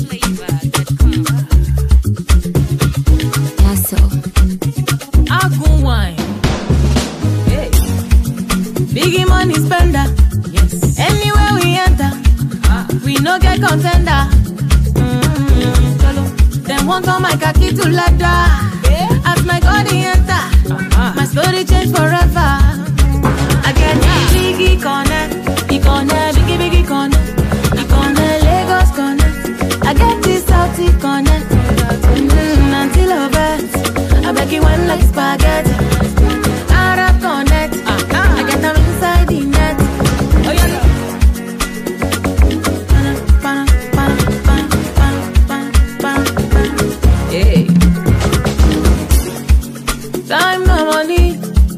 Yasso. Agun wine. Hey. Biggie money spender. Yes. Anywhere we enter, we no get contender. Them want all my khaki to ladder. As my body enter, my story change forever. I get Biggie connect, Biggie Biggie connect, Lagos connect. I get this Southie connect, until of it. I beg you one like spaghetti. Arab connect, I get them inside the net. Oh yeah. Hey. Time no money,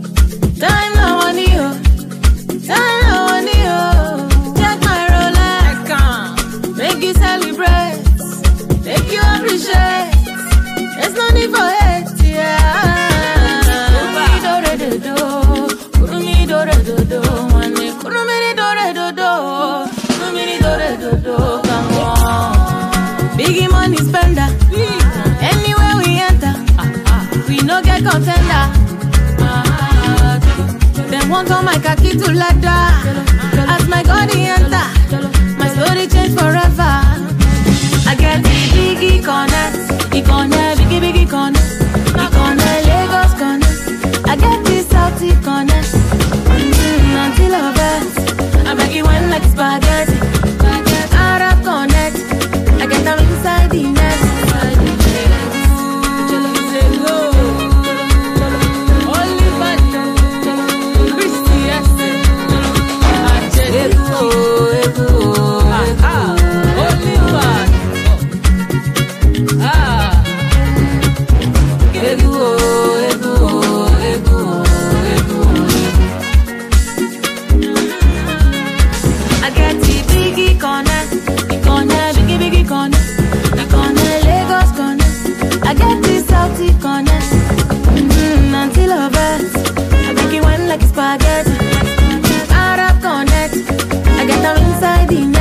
oh. Time no money, oh. Check my Rolex, make you celebrate, make you appreciate. There's no need for hate, yeah. Kurumi dore do, mane kurumi dore do, come on. Biggie money spender, anywhere we enter, we no get contender. Them want all my khaki to ladder. As my body enter, my story change forever. I get the Biggie connect, Biggie Biggie connect, Lagos connect. I get this Southie connect, until of it. I beg you one like spaghetti. Arab connect, I get them inside the net. I get the Biggie connect, Biggie Biggie connect, Lagos connect. I get this Southie connect, until of it. I make it one like spaghetti. Arab connect, I get them inside the